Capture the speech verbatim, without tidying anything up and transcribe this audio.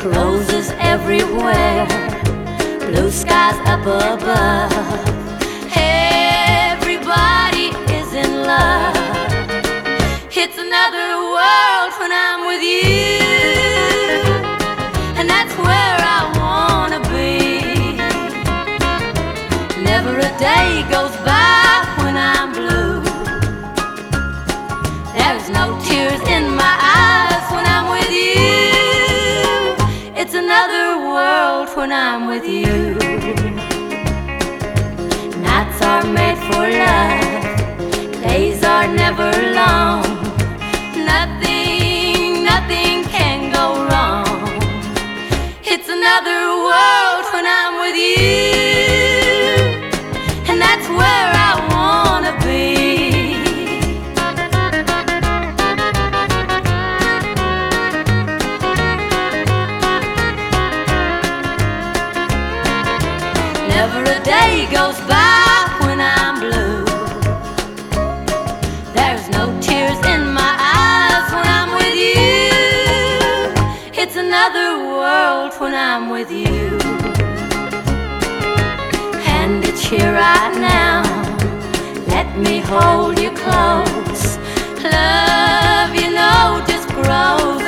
Roses everywhere, blue skies up above. Everybody is in love. It's another world when I'm with you, and that's where I wanna be. Never a day goes by when I'm blue. There's no tears in my eyes when I'm with you. It's another world when I'm with you. Nights are made for love, days are never long. Nothing, nothing can go wrong. It's another world when I'm with you, and that's where I wanna be. Never a day goes by when I'm blue. There's no tears in my eyes when I'm with you. It's another world when I'm with you. And it's here right now. Let me hold you close. Love, you know, just grows